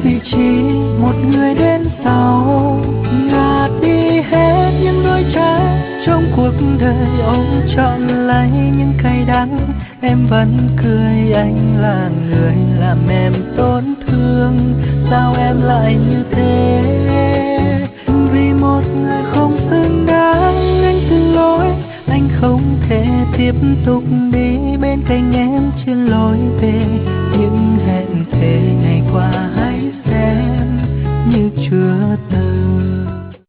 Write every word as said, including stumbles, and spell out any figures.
vì chỉ một người đến sau ngạt đi hết những đôi trái trong cuộc đời. Ông chọn lấy những cay đắng, em vẫn cười anh là người làm em tổn thương. Sao em lại như thế? Vì một người không xứng đáng anh xin lỗi. Anh không thể tiếp tục đi bên cạnh em trên lối về.